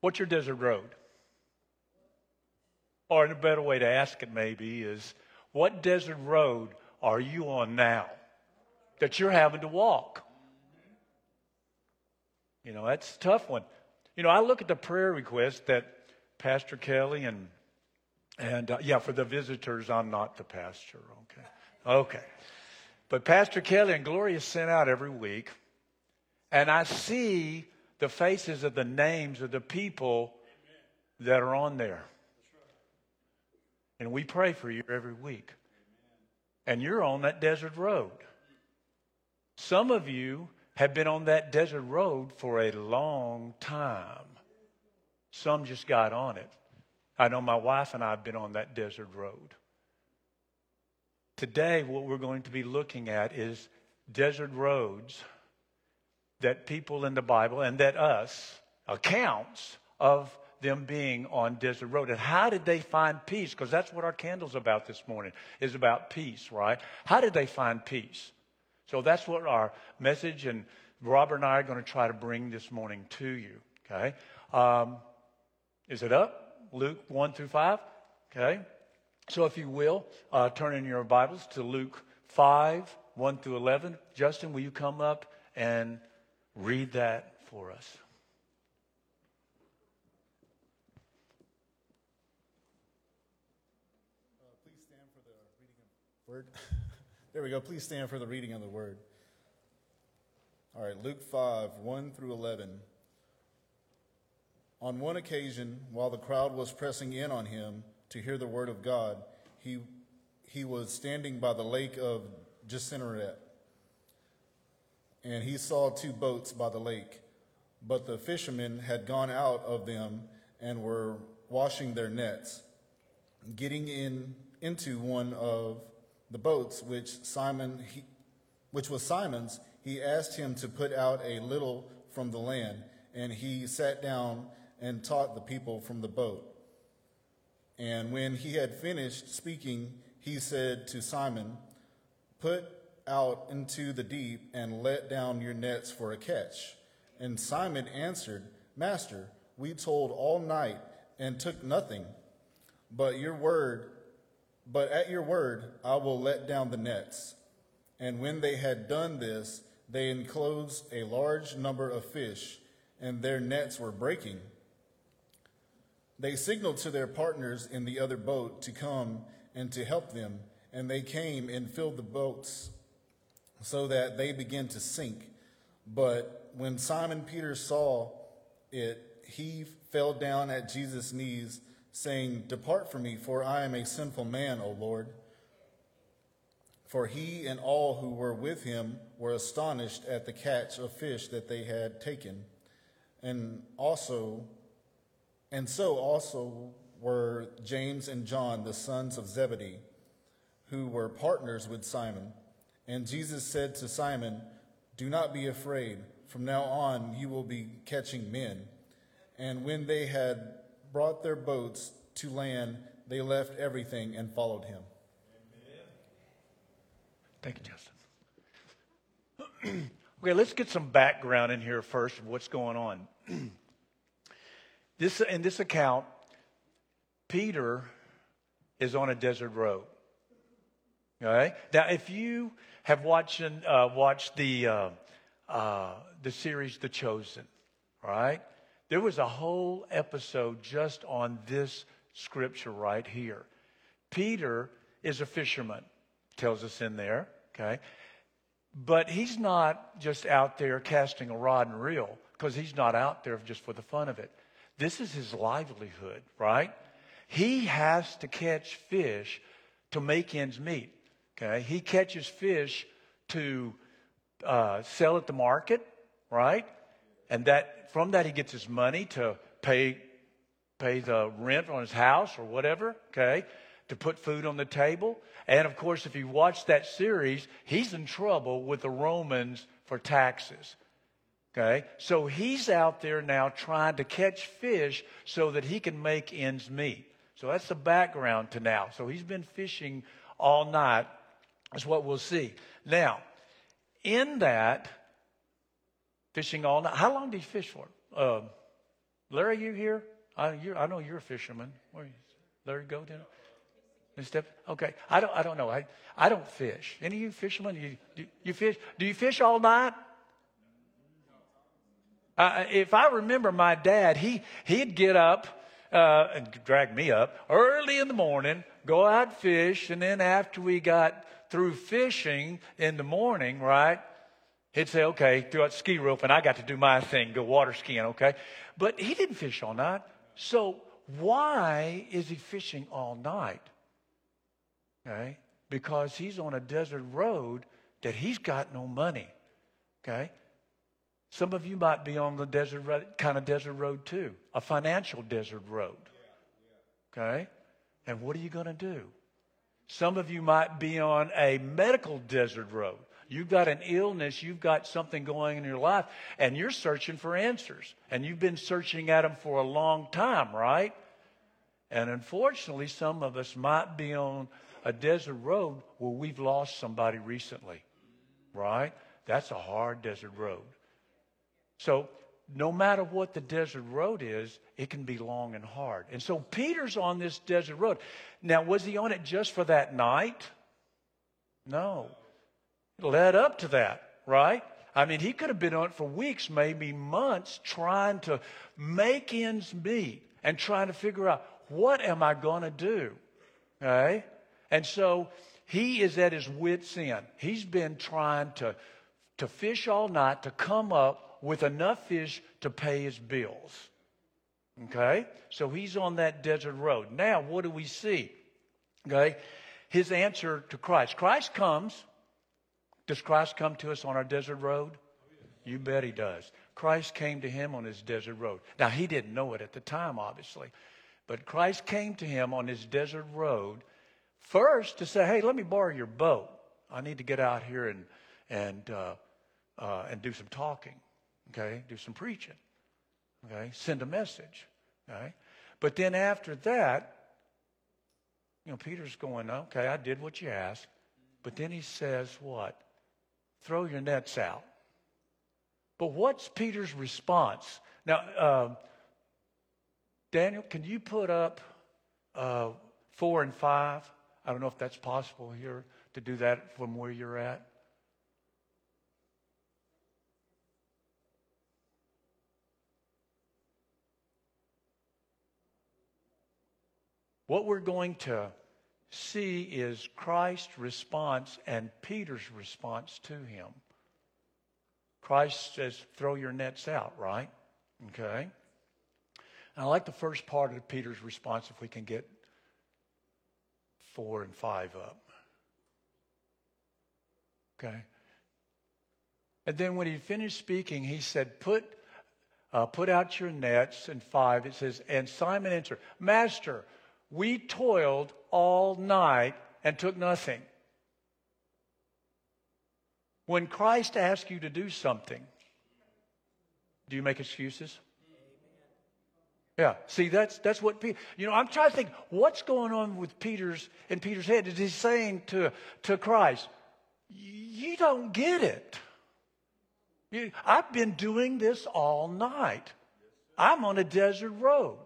What's your desert road? Or a better way to ask it maybe is, what desert road are you on now that you're having to walk? You know, that's a tough one. You know, I look at the prayer request that Pastor Kelly and for the visitors, I'm not the pastor, okay. But Pastor Kelly and Gloria sent out every week, and I see the faces of the names of the people that are on there. And we pray for you every week. And you're on that desert road. Some of you have been on that desert road for a long time. Some just got on it. I know my wife and I have been on that desert road. Today, what we're going to be looking at is desert roads that people in the Bible and that us, accounts of them being on desert road. And how did they find peace? Because that's what our candle's about this morning, is about peace, right? How did they find peace? So that's what our message, and Robert and I are going to try to bring this morning to you, okay? Is it up? Luke 1 through 5, okay? So if you will, turn in your Bibles to Luke 5, 1 through 11. Justin, will you come up and read that for us? Please stand for the reading of the word. There we go. Please stand for the reading of the word. All right, Luke 5, 1 through 11. On one occasion, while the crowd was pressing in on him to hear the word of God, he was standing by the lake of Gennesaret, and he saw two boats by the lake, but the fishermen had gone out of them and were washing their nets. Getting into one of the boats, which was Simon's, he asked him to put out a little from the land, and he sat down and taught the people from the boat. And when he had finished speaking, he said to Simon, "Put out into the deep and let down your nets for a catch." And Simon answered, "Master, we toiled all night and took nothing, but at your word I will let down the nets." And when they had done this, they enclosed a large number of fish, and their nets were breaking. They signaled to their partners in the other boat to come and to help them, and they came and filled the boats so that they began to sink. But when Simon Peter saw it, he fell down at Jesus' knees, saying, "Depart from me, for I am a sinful man, O Lord." For he and all who were with him were astonished at the catch of fish that they had taken. And so also were James and John, the sons of Zebedee, who were partners with Simon. And Jesus said to Simon, "Do not be afraid. From now on you will be catching men." And when they had brought their boats to land, they left everything and followed him. Thank you, Justin. Okay, let's get some background in here first of what's going on. In this account, Peter is on a desert road. Okay? Now, if you have watched the series The Chosen, all right? There was a whole episode just on this scripture right here. Peter is a fisherman, tells us in there, okay? But he's not just out there casting a rod and reel, because he's not out there just for the fun of it. This is his livelihood, right? He has to catch fish to make ends meet, okay? He catches fish to sell at the market, right? And from that he gets his money to pay the rent on his house or whatever, okay? To put food on the table. And of course, if you watch that series, he's in trouble with the Romans for taxes. Okay? So he's out there now trying to catch fish so that he can make ends meet. So that's the background to now. So he's been fishing all night. That's what we'll see. Now, in that, fishing all night, how long did he fish for? Larry, you here? I know you're a fisherman. Where are you? Larry, go then. Okay. I don't know. I don't fish. Any of you fishermen? You fish? Do you fish all night? If I remember my dad, he'd get up and drag me up early in the morning, go out fish, and then after we got through fishing in the morning, right, he'd say, okay, throw out the ski rope, and I got to do my thing, go water skiing, okay? But he didn't fish all night. So why is he fishing all night? Okay? Because he's on a desert road that he's got no money. Okay? Some of you might be on the kind of desert road too, a financial desert road. Okay? And what are you going to do? Some of you might be on a medical desert road. You've got an illness, you've got something going in your life, and you're searching for answers. And you've been searching at them for a long time, right? And unfortunately, some of us might be on a desert road where we've lost somebody recently, right? That's a hard desert road. So no matter what the desert road is, it can be long and hard. And so Peter's on this desert road. Now, was he on it just for that night? No. It led up to that, right? I mean, he could have been on it for weeks, maybe months, trying to make ends meet and trying to figure out, what am I going to do? Okay? And so he is at his wit's end. He's been trying to fish all night to come up with enough fish to pay his bills. Okay? So he's on that desert road. Now, what do we see? Okay? His answer to Christ. Christ comes. Does Christ come to us on our desert road? You bet he does. Christ came to him on his desert road. Now, he didn't know it at the time, obviously. But Christ came to him on his desert road first to say, hey, let me borrow your boat. I need to get out here and do some talking. Okay? Do some preaching. Okay? Send a message. Okay? But then after that, Peter's going, okay, I did what you asked. But then he says what? Throw your nets out. But what's Peter's response? Now, Daniel, can you put up 4 and 5? I don't know if that's possible here to do that from where you're at. What we're going to see is Christ's response and Peter's response to him. Christ says, throw your nets out, right? Okay. And I like the first part of Peter's response, if we can get 4 and 5 up. Okay. And then when he finished speaking, he said, put out your nets. And 5, it says, and Simon answered, Master, we toiled all night and took nothing. When Christ asks you to do something, do you make excuses? Yeah. See, that's what Peter. I'm trying to think what's going on with Peter's head. Is he saying to Christ, "You don't get it. I've been doing this all night. I'm on a desert road."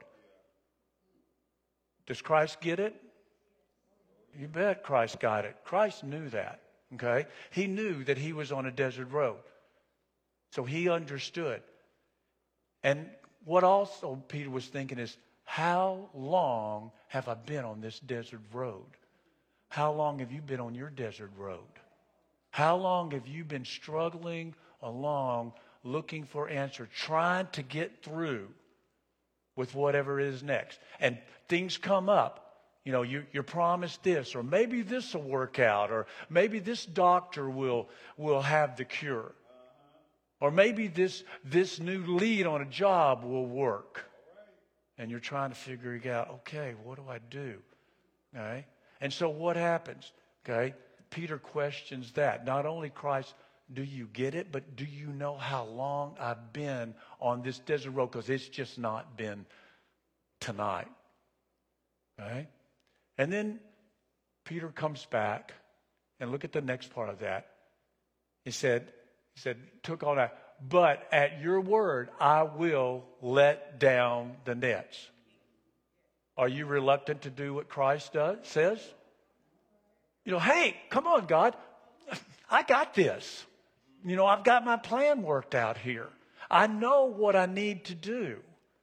Does Christ get it? You bet Christ got it. Christ knew that. Okay? He knew that he was on a desert road. So he understood. And what also Peter was thinking is, how long have I been on this desert road? How long have you been on your desert road? How long have you been struggling along, looking for answer, trying to get through with whatever is next? And things come up. You're promised this, or maybe this will work out, or maybe this doctor will have the cure. Or maybe this new lead on a job will work. And you're trying to figure it out, okay, what do I do? Okay? And so what happens? Okay? Peter questions that. Not only Christ, do you get it, but do you know how long I've been on this desert road? Because it's just not been tonight. Okay? And then Peter comes back, and look at the next part of that. He said, took all that. But at your word, I will let down the nets. Are you reluctant to do what Christ says? Hey, come on, God. I got this. I've got my plan worked out here. I know what I need to do.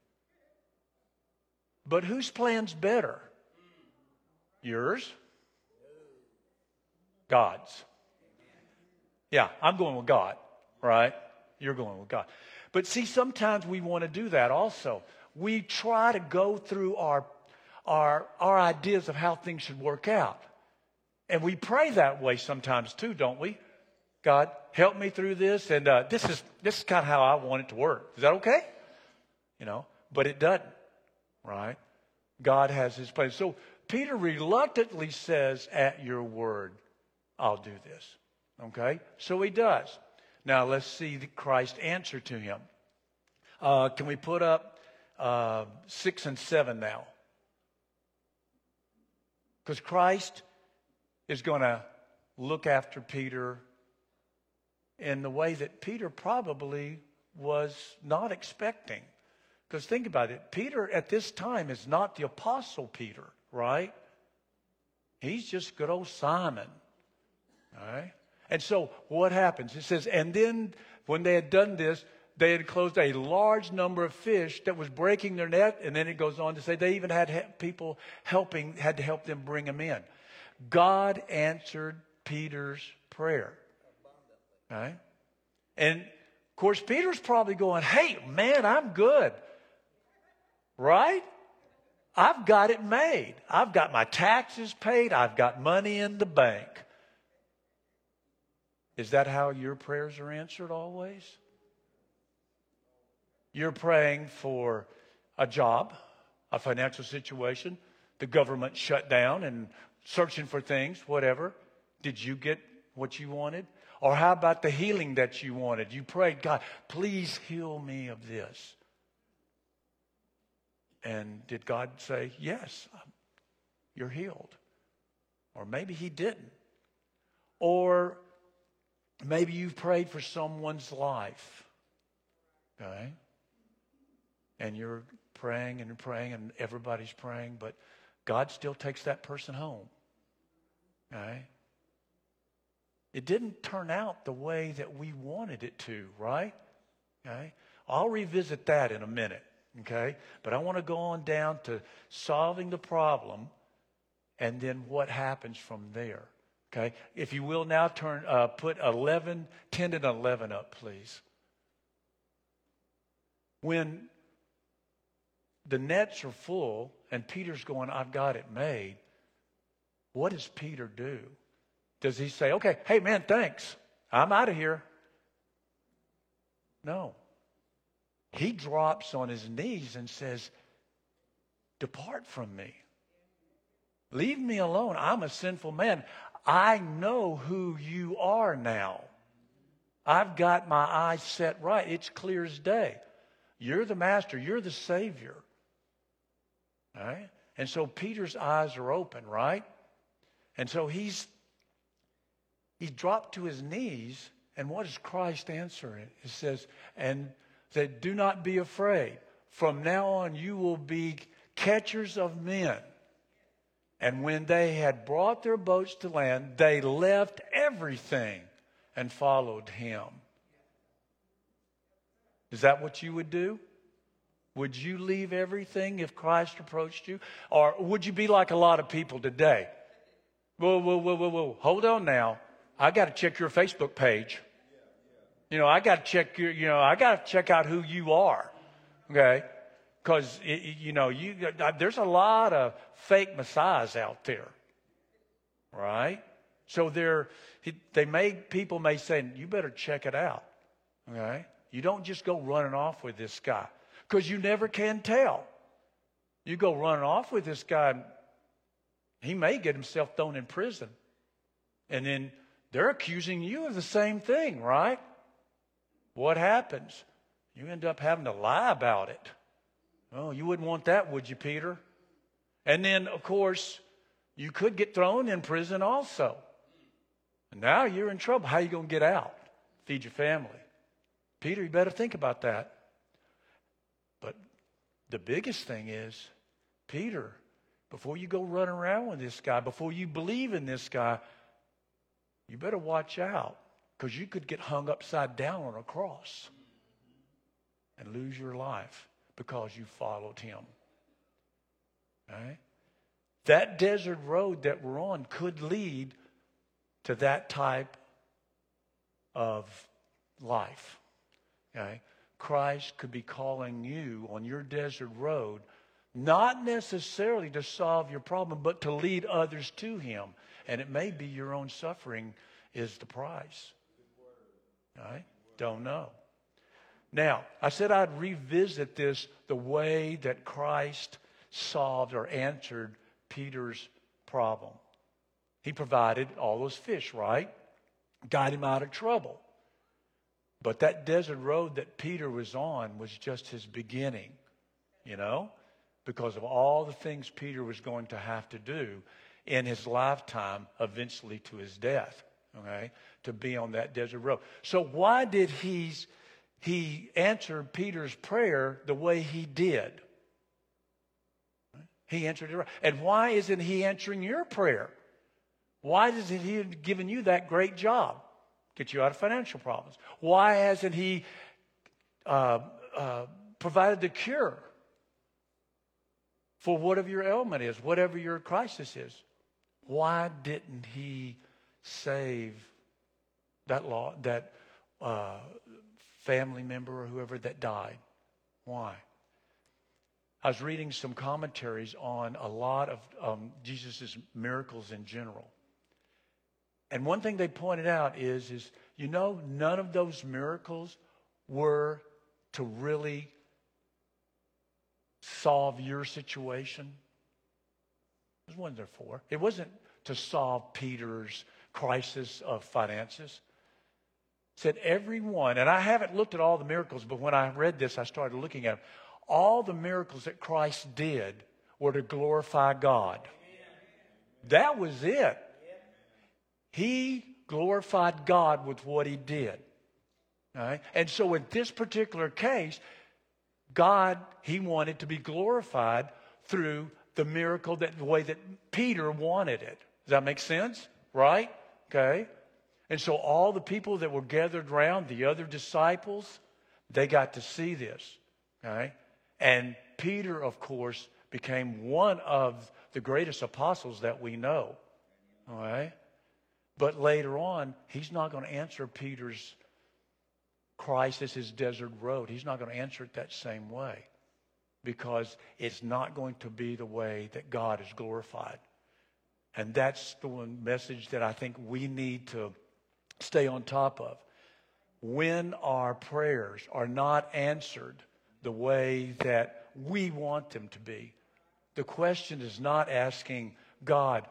But whose plan's better? Yours? God's. Yeah, I'm going with God, right? You're going with God. But see, sometimes we want to do that also. We try to go through our ideas of how things should work out. And we pray that way sometimes too, don't we? God, help me through this, and this is kind of how I want it to work. Is that okay? But it doesn't, right? God has his plan. So Peter reluctantly says, at your word, I'll do this. Okay? So he does. Now let's see Christ's answer to him. Can we put up 6 and 7 now? Because Christ is going to look after Peter in the way that Peter probably was not expecting. Because think about it. Peter at this time is not the Apostle Peter, right? He's just good old Simon. All right? And so what happens? It says, and then when they had done this, they had closed a large number of fish that was breaking their net. And then it goes on to say they even had people had to help them bring them in. God answered Peter's prayer. Right? And of course, Peter's probably going, hey, man, I'm good. Right? I've got it made. I've got my taxes paid. I've got money in the bank. Is that how your prayers are answered always? You're praying for a job, a financial situation, the government shut down and searching for things, whatever. Did you get what you wanted? Or how about the healing that you wanted? You prayed, God, please heal me of this. And did God say, yes, you're healed? Or maybe he didn't. Or maybe you've prayed for someone's life. Okay? And you're praying and praying and everybody's praying, but God still takes that person home. Okay? It didn't turn out the way that we wanted it to, right? Okay? I'll revisit that in a minute. Okay? But I want to go on down to solving the problem and then what happens from there. Okay? If you will now put 10 and 11 up, please. When the nets are full and Peter's going, I've got it made, what does Peter do? Does he say, okay, hey man, thanks, I'm out of here? No. He drops on his knees and says, depart from me. Leave me alone. I'm a sinful man. I know who you are now. I've got my eyes set right. It's clear as day. You're the master. You're the Savior. All right? And so Peter's eyes are open, right? And so he dropped to his knees, and what does Christ answer it? It says, and said, do not be afraid. From now on you will be catchers of men. And when they had brought their boats to land, they left everything and followed him. Is that what you would do? Would you leave everything if Christ approached you? Or would you be like a lot of people today? Whoa. Hold on now. I got to check your Facebook page. I got to check I got to check out who you are. Okay? Because, there's a lot of fake messiahs out there. Right? So people may say, you better check it out. Okay? You don't just go running off with this guy. Because you never can tell. You go running off with this guy, he may get himself thrown in prison. And then they're accusing you of the same thing, right? What happens? You end up having to lie about it. Oh, you wouldn't want that, would you, Peter? And then, of course, you could get thrown in prison also. And now you're in trouble. How are you going to get out? Feed your family. Peter, you better think about that. But the biggest thing is, Peter, before you go running around with this guy, before you believe in this guy, you better watch out, because you could get hung upside down on a cross and lose your life because you followed him. Right? That desert road that we're on could lead to that type of life. Okay? Christ could be calling you on your desert road, not necessarily to solve your problem, but to lead others to him. And it may be your own suffering is the price. Right? Don't know. Now, I said I'd revisit this, the way that Christ solved or answered Peter's problem. He provided all those fish, right? Got him out of trouble. But that desert road that Peter was on was just his beginning, because of all the things Peter was going to have to do in his lifetime, eventually to his death, okay, to be on that desert road. So why did he answer Peter's prayer the way he did? He answered it right. And why isn't he answering your prayer? Why isn't he giving you that great job? Get you out of financial problems. Why hasn't he provided the cure for whatever your ailment is, whatever your crisis is? Why didn't he save that family member or whoever that died? Why? I was reading some commentaries on a lot of Jesus' miracles in general. And one thing they pointed out is none of those miracles were to really solve your situation. It wasn't there for. It wasn't to solve Peter's crisis of finances. It said everyone, and I haven't looked at all the miracles, but when I read this, I started looking at them. All the miracles that Christ did were to glorify God. That was it. He glorified God with what he did. All right? And so in this particular case, God, he wanted to be glorified through the miracle, the way that Peter wanted it. Does that make sense? Right? Okay. And so all the people that were gathered around, the other disciples, they got to see this. Okay. And Peter, of course, became one of the greatest apostles that we know. All right? But later on, he's not going to answer Peter's crisis, his desert road. He's not going to answer it that same way, because it's not going to be the way that God is glorified. And that's the one message that I think we need to stay on top of. When our prayers are not answered the way that we want them to be, the question is not asking God,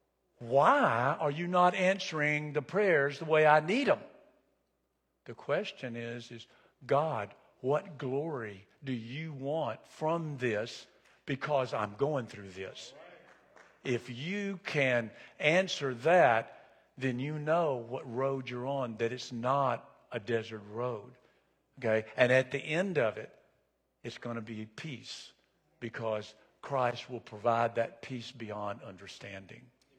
why are you not answering the prayers the way I need them? The question is God, what glory do you want from this, because I'm going through this? If you can answer that, then you know what road you're on, that it's not a desert road. Okay? And at the end of it, it's going to be peace, because Christ will provide that peace beyond understanding.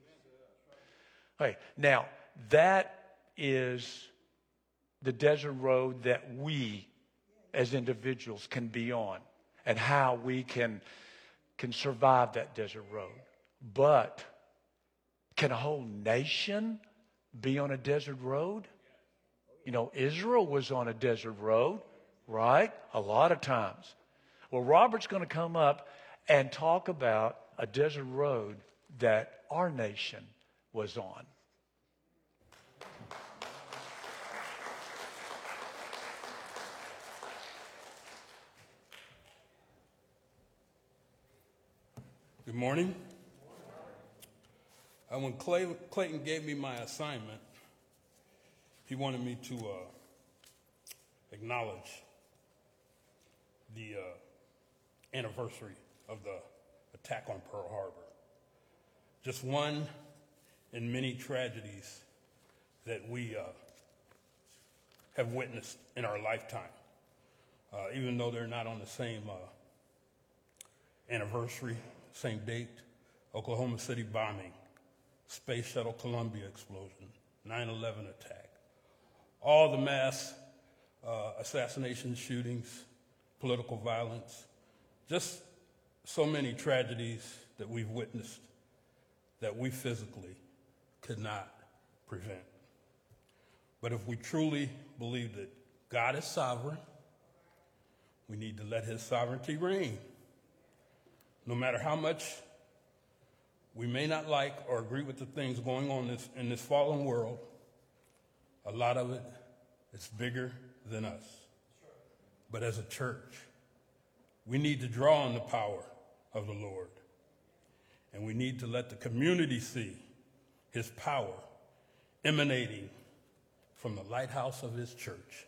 Okay, now, that is the desert road that we as individuals can be on, and how we can survive that desert road. But can a whole nation be on a desert road? Israel was on a desert road, right? A lot of times. Well, Robert's going to come up and talk about a desert road that our nation was on. Good morning. When Clayton gave me my assignment, he wanted me to acknowledge the anniversary of the attack on Pearl Harbor. Just one in many tragedies that we have witnessed in our lifetime, even though they're not on the same anniversary, same date. Oklahoma City bombing, Space Shuttle Columbia explosion, 9/11 attack, all the mass assassination shootings, political violence, just so many tragedies that we've witnessed that we physically could not prevent. But if we truly believe that God is sovereign, we need to let his sovereignty reign. No matter how much we may not like or agree with the things going on in this fallen world, a lot of it is bigger than us. But as a church, we need to draw on the power of the Lord. And we need to let the community see his power emanating from the lighthouse of his church.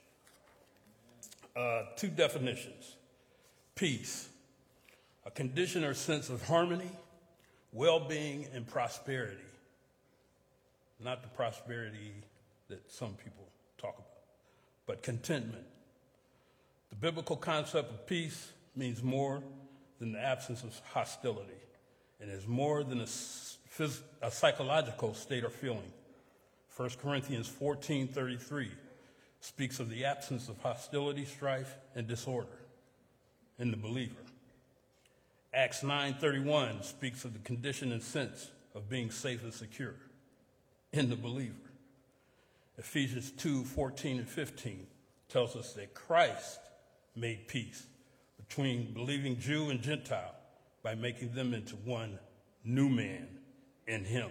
Two definitions. Peace, a condition or sense of harmony, well-being, and prosperity. Not the prosperity that some people talk about, but contentment. The biblical concept of peace means more than the absence of hostility, and is more than a psychological state or feeling. 1 Corinthians 14:33 speaks of the absence of hostility, strife, and disorder in the believer. Acts 9:31 speaks of the condition and sense of being safe and secure in the believer. Ephesians 2:14 and 15 tells us that Christ made peace between believing Jew and Gentile by making them into one new man in him.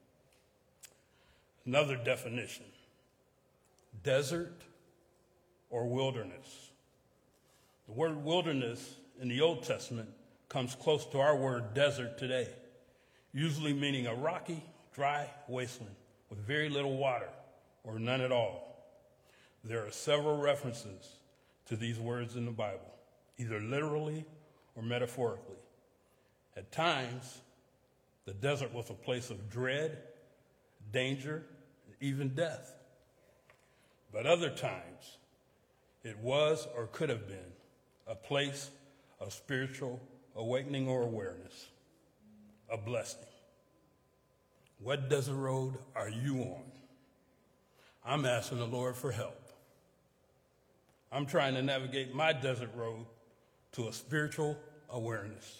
Another definition, desert or wilderness. The word wilderness in the Old Testament comes close to our word desert today, usually meaning a rocky, dry wasteland with very little water or none at all. There are several references to these words in the Bible, either literally or metaphorically. At times, the desert was a place of dread, danger, even death. But other times, it was or could have been a place of spiritual awakening or awareness, a blessing. What desert road are you on? I'm asking the Lord for help. I'm trying to navigate my desert road to a spiritual awareness.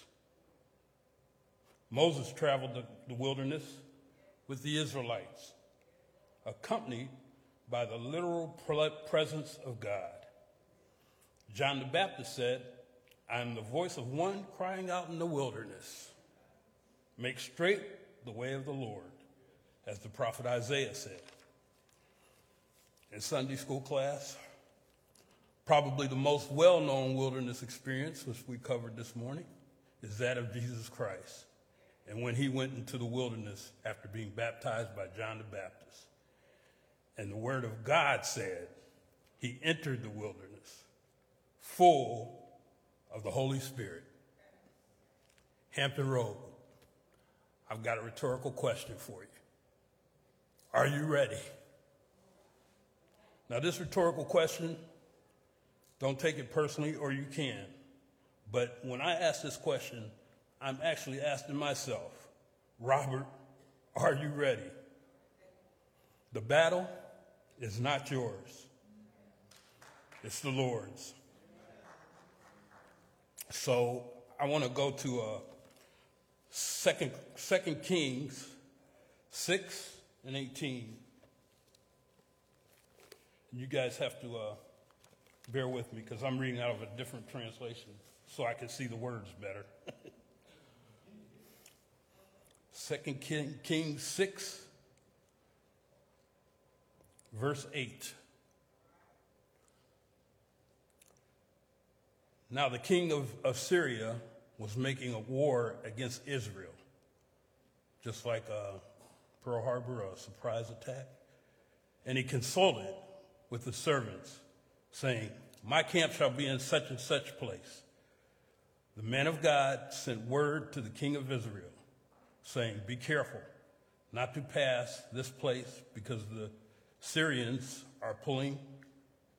Moses traveled the wilderness with the Israelites, accompanied by the literal presence of God. John the Baptist said, I am the voice of one crying out in the wilderness. Make straight the way of the Lord, as the prophet Isaiah said. In Sunday school class, probably the most well-known wilderness experience, which we covered this morning, is that of Jesus Christ. And when he went into the wilderness after being baptized by John the Baptist. And the word of God said he entered the wilderness full of the Holy Spirit. Hampton Road, I've got a rhetorical question for you. Are you ready? Now, this rhetorical question, don't take it personally, or you can. But when I ask this question, I'm actually asking myself, Robert, are you ready? The battle is not yours. It's the Lord's. So I want to go to Second Kings 6 and 18. You guys have to bear with me because I'm reading out of a different translation so I can see the words better. 2 Kings 6, verse 8. Now the king of Syria was making a war against Israel, just like Pearl Harbor, a surprise attack. And he consulted with the servants, saying, my camp shall be in such and such place. The man of God sent word to the king of Israel, saying, be careful not to pass this place because the Syrians are pulling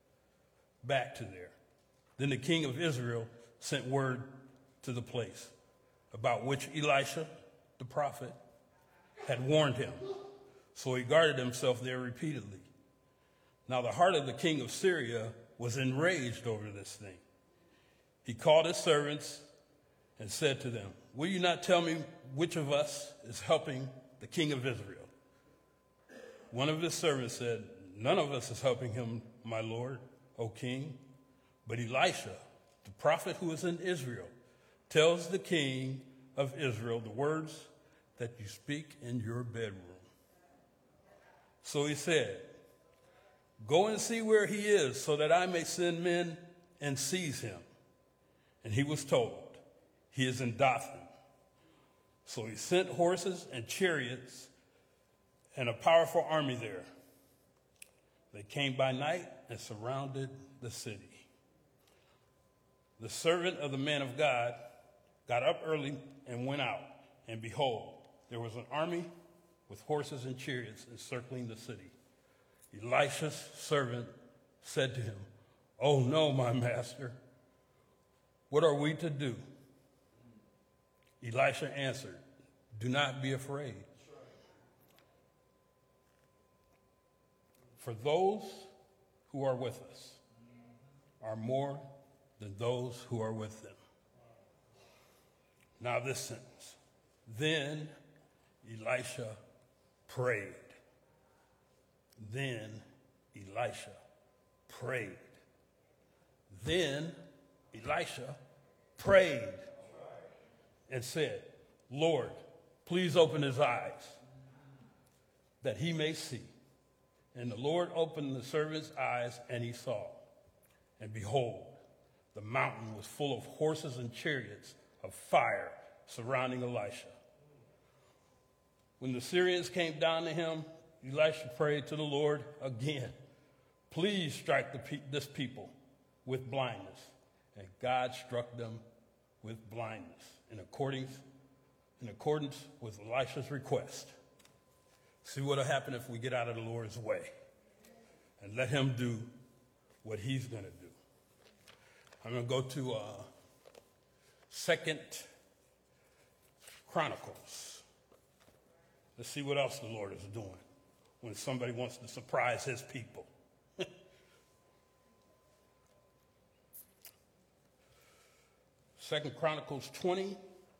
back to there. Then the king of Israel sent word to the place about which Elisha, the prophet, had warned him. So he guarded himself there repeatedly. Now the heart of the king of Syria was enraged over this thing. He called his servants and said to them, "Will you not tell me which of us is helping the king of Israel?" One of his servants said, "None of us is helping him, my lord, O king. But Elisha, the prophet who is in Israel, tells the king of Israel the words that you speak in your bedroom." So he said, "Go and see where he is, so that I may send men and seize him." And he was told, "He is in Dothan." So he sent horses and chariots and a powerful army there. They came by night and surrounded the city. The servant of the man of God got up early and went out, and behold, there was an army with horses and chariots encircling the city. Elisha's servant said to him, "Oh no, my master, what are we to do?" Elisha answered, "Do not be afraid. For those who are with us are more than those who are with them." Now this sentence. Then Elisha prayed. Then Elisha prayed. Then Elisha prayed and said, "Lord, please open his eyes that he may see." And the Lord opened the servant's eyes, and he saw. And behold, the mountain was full of horses and chariots of fire surrounding Elisha. When the Syrians came down to him, Elisha prayed to the Lord again, "Please strike this people with blindness." And God struck them with blindness in accordance with Elisha's request. See what will happen if we get out of the Lord's way and let him do what he's going to do. I'm going to go to 2 Chronicles. Let's see what else the Lord is doing when somebody wants to surprise his people. 2 Chronicles 20,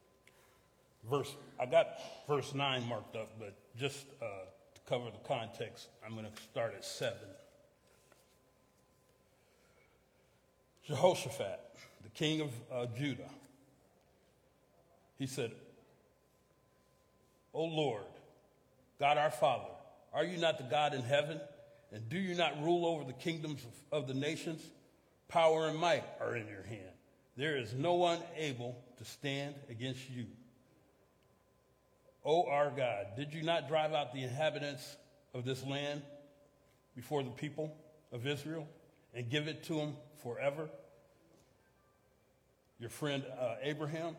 I got verse 9 marked up, but just to cover the context, I'm going to start at 7. Jehoshaphat, the king of Judah, he said, "O Lord, God our Father, are you not the God in heaven? And do you not rule over the kingdoms of the nations? Power and might are in your hand. There is no one able to stand against you. O our God, did you not drive out the inhabitants of this land before the people of Israel and give it to them forever? Your friend Abraham,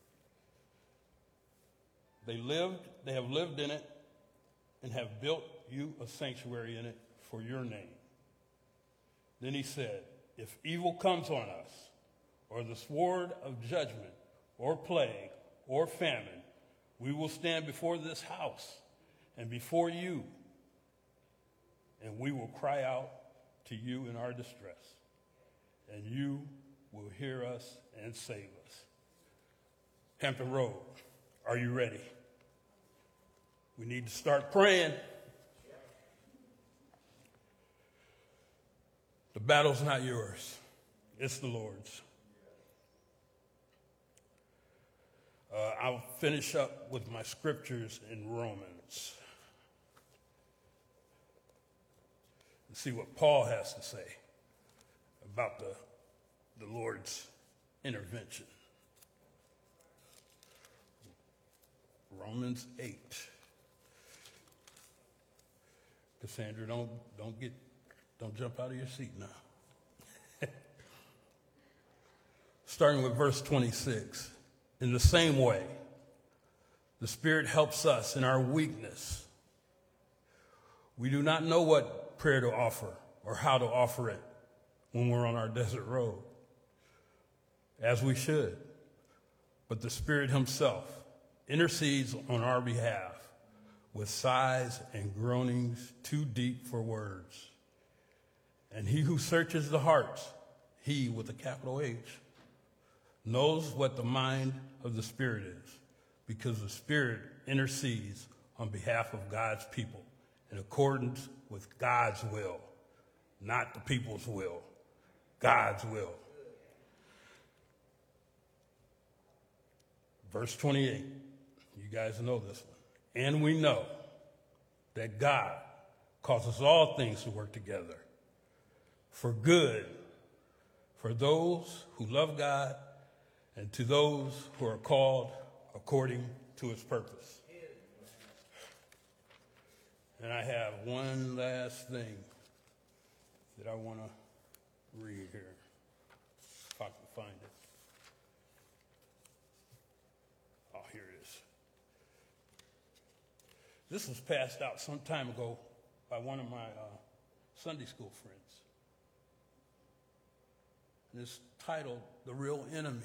they have lived in it and have built you a sanctuary in it for your name." Then he said, "If evil comes on us, or the sword of judgment, or plague, or famine, we will stand before this house and before you, and we will cry out to you in our distress, and you will hear us and save us." Hampton Road, are you ready? We need to start praying. The battle's not yours. It's the Lord's. I'll finish up with my scriptures in Romans and see what Paul has to say about the Lord's intervention. Romans 8. Cassandra, don't jump out of your seat now. Starting with verse 26. In the same way, the Spirit helps us in our weakness. We do not know what prayer to offer or how to offer it when we're on our desert road, as we should. But the Spirit himself intercedes on our behalf with sighs and groanings too deep for words. And he who searches the hearts, he with a capital H, knows what the mind of the Spirit is, because the Spirit intercedes on behalf of God's people in accordance with God's will, not the people's will, God's will. Verse 28, you guys know this one. And we know that God causes all things to work together for good, for those who love God and to those who are called according to his purpose. And I have one last thing that I want to read here, if I can find it. Oh, here it is. This was passed out some time ago by one of my Sunday school friends. And it's titled, The Real Enemy.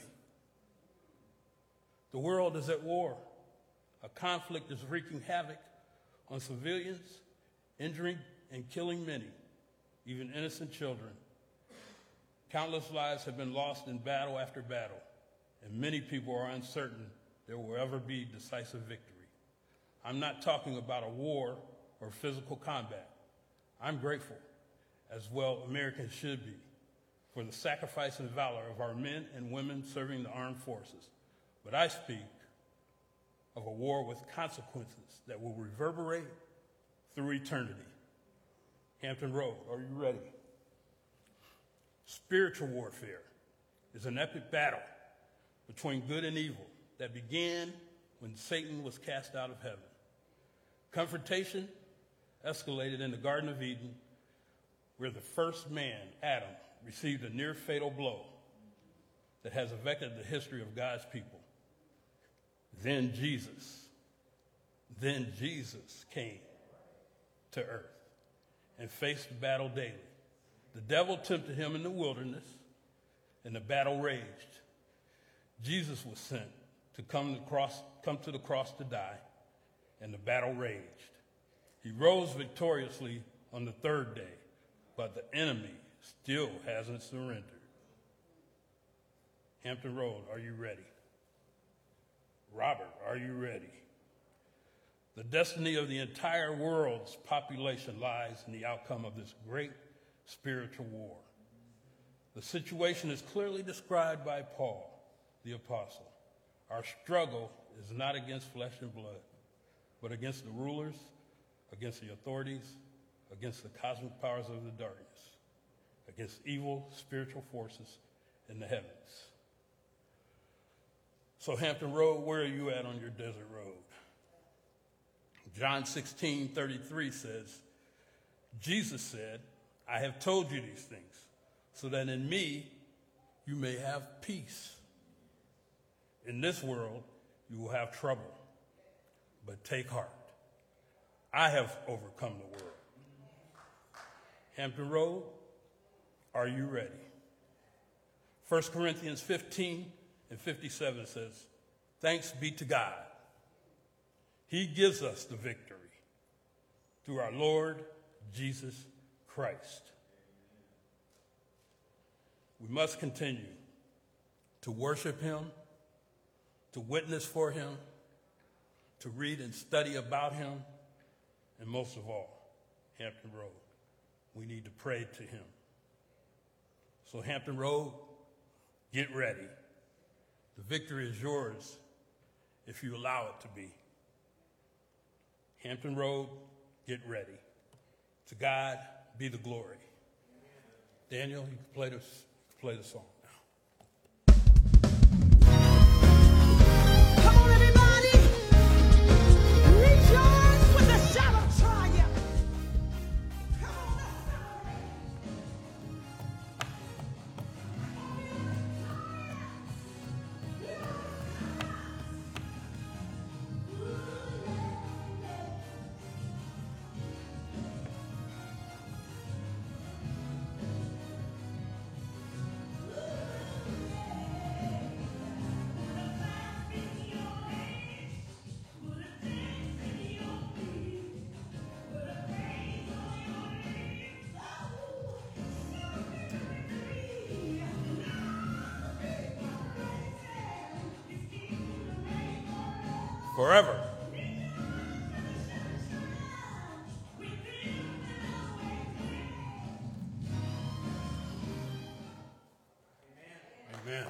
The world is at war. A conflict is wreaking havoc on civilians, injuring and killing many, even innocent children. Countless lives have been lost in battle after battle, and many people are uncertain there will ever be decisive victory. I'm not talking about a war or physical combat. I'm grateful, as well Americans should be, for the sacrifice and valor of our men and women serving the armed forces. But I speak of a war with consequences that will reverberate through eternity. Hampton Road, are you ready? Spiritual warfare is an epic battle between good and evil that began when Satan was cast out of heaven. Confrontation escalated in the Garden of Eden, where the first man, Adam, received a near-fatal blow that has affected the history of God's people. Then Jesus came to earth and faced the battle daily. The devil tempted him in the wilderness, and the battle raged. Jesus was sent to come to the cross to die, and the battle raged. He rose victoriously on the third day, but the enemy still hasn't surrendered. Hampton Road, are you ready? Robert, are you ready? The destiny of the entire world's population lies in the outcome of this great spiritual war. The situation is clearly described by Paul, the apostle. Our struggle is not against flesh and blood, but against the rulers, against the authorities, against the cosmic powers of the darkness, against evil spiritual forces in the heavens. So Hampton Road, where are you at on your desert road? John 16:33 says, Jesus said, I have told you these things, so that in me you may have peace. In this world you will have trouble, but take heart. I have overcome the world. Hampton Road, are you ready? 1 Corinthians 15:57 says, thanks be to God. He gives us the victory through our Lord Jesus Christ. We must continue to worship him, to witness for him, to read and study about him, and most of all, Hampton Road, we need to pray to him. So Hampton Road, get ready. The victory is yours if you allow it to be. Hampton Road, get ready. To God be the glory. Daniel, you can play the song. Come on, everybody! Rejoice with a shout of triumph! Come on now! forever. Amen.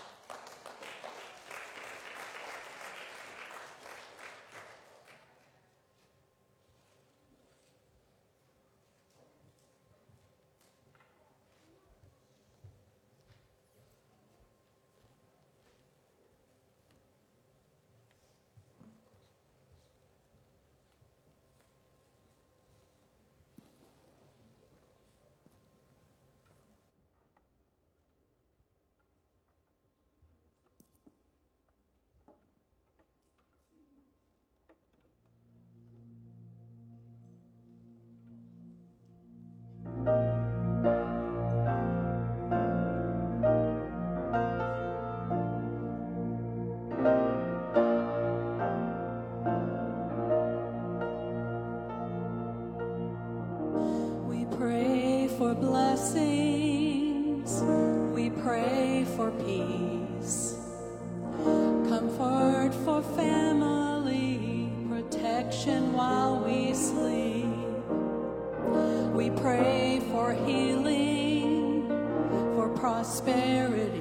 We pray for blessings, we pray for peace, comfort for family, protection while we sleep. We pray for healing, for prosperity.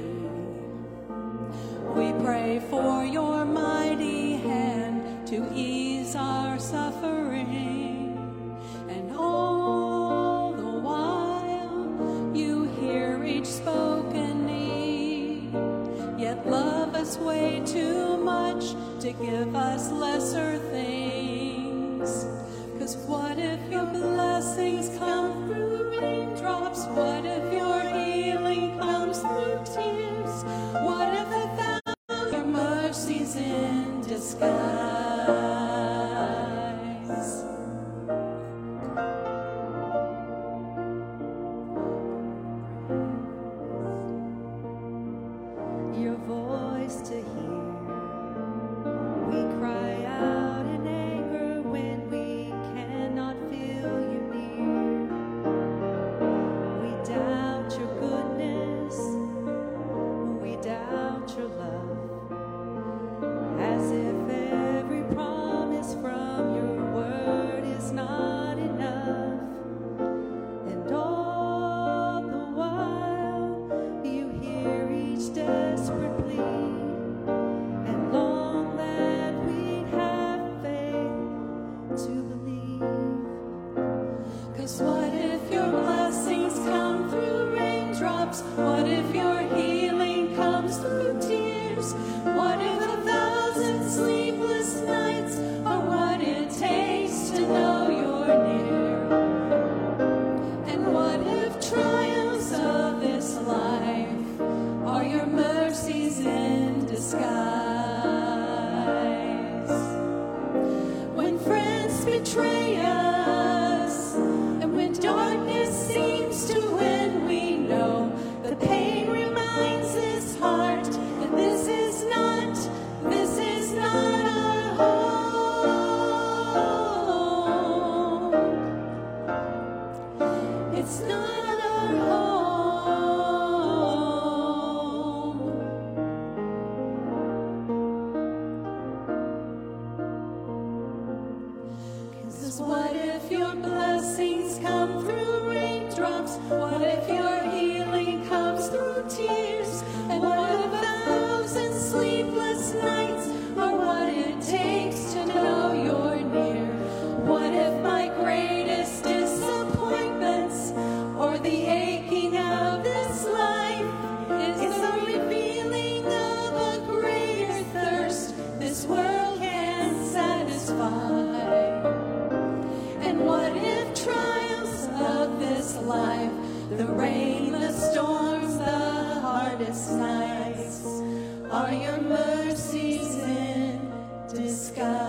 We pray for your mighty hand to ease our suffering, and all the while you hear each spoken need, yet love us way too much to give us lesser things. 'Cause what if your blessings come through raindrops? What if your healing comes through tears? What if 1,000 mercies in disguise? Your voice to hear. We cry out in anger when we cannot feel you near. We doubt your goodness, we doubt your love, as if every promise from your word is not enough. And all the while you hear each desperate plea, and long that we'd have faith to believe. 'Cause what if your blessings come through raindrops? What if your healing comes through tears? What if 1,000 sleepless nights are what it takes to know you're near? And what if triumphs of this life are your mercies in disguise? When friends betray us, and when darkness seems to win, we know the pain reminds this heart that this is not our home. It's not our home. 'Cause what if your blessings come through raindrops? What if your healing comes through tears? And what if 1,000 sleepless nights are what it takes to know you're near? What if my greatest disappointments or the aching of this life is the revealing of a greater thirst this world can't satisfy? And what if triumphs of this life, the rain, the storms, the hardest nights, are your mercies in disguise?